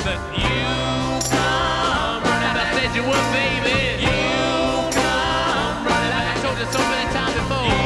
listen. You come running back. I said you would, baby. You come running back. I told you so many times before.